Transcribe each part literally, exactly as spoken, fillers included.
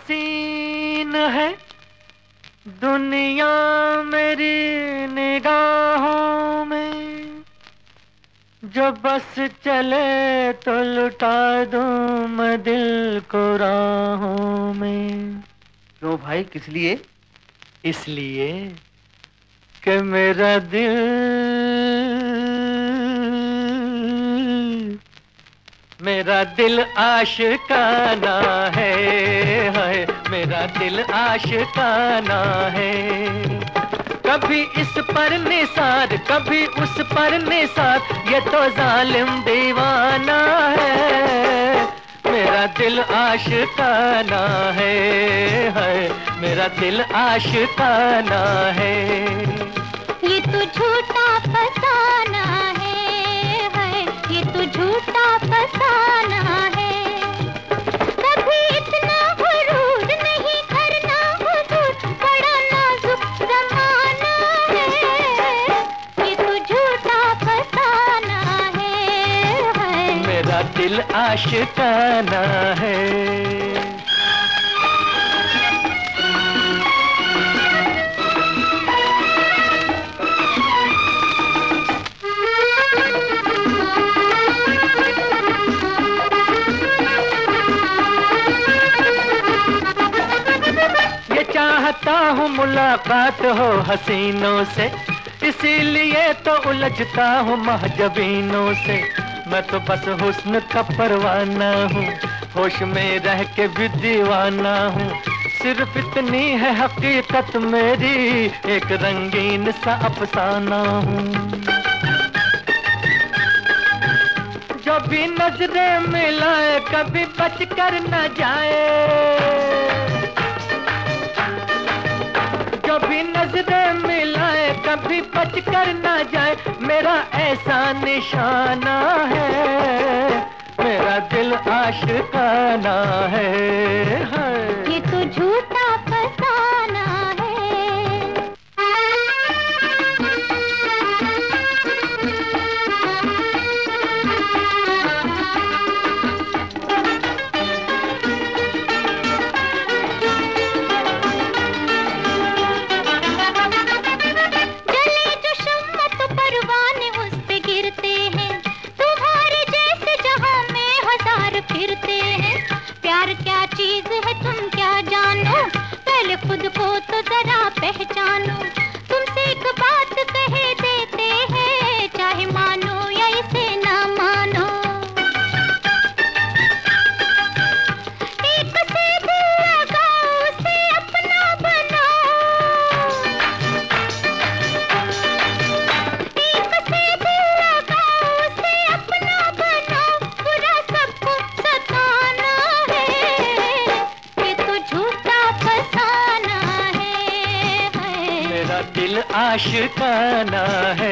हसीन है दुनिया मेरी निगाहों में, जो बस चले तो लुटा दूं मैं दिल को राहों में। क्यों भाई, किस लिए? इसलिए कि मेरा दिल मेरा दिल आशिकाना है, है मेरा दिल आशिकाना है। कभी इस पर निसार कभी उस पर निसार, ये तो जालिम दीवाना है। मेरा दिल आशिकाना है, है मेरा दिल आशिकाना है। ये तो झूठा फसाना है, है ये तो झूठा फसाना है। कभी इतना गुरूर नहीं करना हुजूर, बड़ा नाजुक ज़माना है। ये तो झूठा फसाना है, है मेरा दिल आशिकाना है। चाहता हूँ मुलाकात हो हसीनों से, इसीलिए तो उलझता हूँ महजबीनों से। मैं तो बस हुस्न का परवाना हूँ, होश में रह के भी दीवाना हूँ। सिर्फ इतनी है हकीकत मेरी, एक रंगीन सा अफसाना हूँ। जो भी नजरें मिलाए कभी बच कर न जाए, जो भी नजरें मिलाए कभी बच कर न जाए, मेरा ऐसा निशाना है। मेरा दिल आशिकाना है, है ये तो झूठा फसाना है। खुद को तो जरा पहचानो, तुमसे एक बात कह देते हैं, चाहे मानो या इसे ना मानो। एक से दिल लगाओ, उसे अपना बनाओ। एक से दिल लगाओ, उसे अपना बनाओ, बुरा सबको सताना है। ये तो झूठा फसाना है, मेरा दिल आशिकाना है।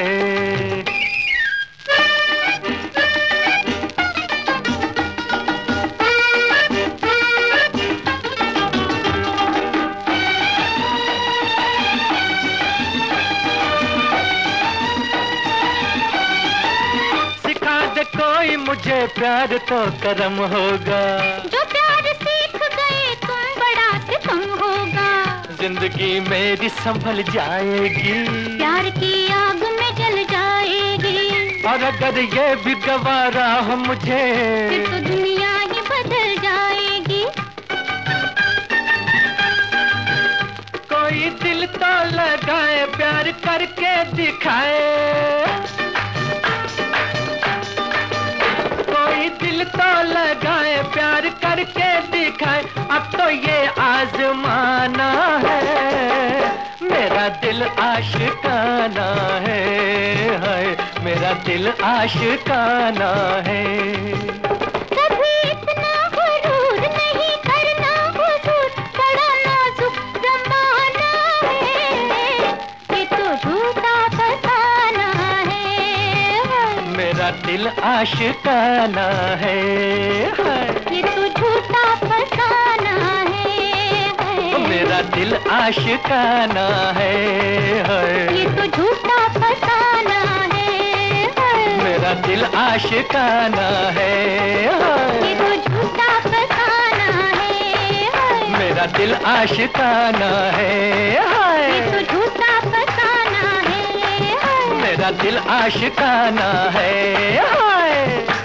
सिखा दे कोई मुझे प्यार तो करम होगा, जो प्यार सीख गए तुम बड़ा सितम होगा। जिंदगी मेरी संभल जाएगी, प्यार की आग में जल जाएगी। और अगर ये भी गवारा हो मुझे, फिर तो दुनिया ही बदल जाएगी। कोई दिल तो लगाए, प्यार करके दिखाए। कोई दिल तो लगाए, प्यार करके दिखाए। अब तो ये आजमाना है, मेरा दिल आशिकाना है, है मेरा दिल आशिकाना है। कभी इतना गुरूर नहीं करना हुजूर, बड़ा नाजुक ज़माना है। ये तो झूठा फसाना है, मेरा दिल आशिकाना है, है ये तो झूठा फसाना है। मेरा दिल आशिकाना है, है ये तो झूठा फसाना है। मेरा दिल आशिकाना है, ये तो झूठा फसाना है। मेरा मेरा दिल आशिकाना है, हाय। ये तो झूठा फसाना है, हाय। मेरा दिल आशिकाना है, हाय।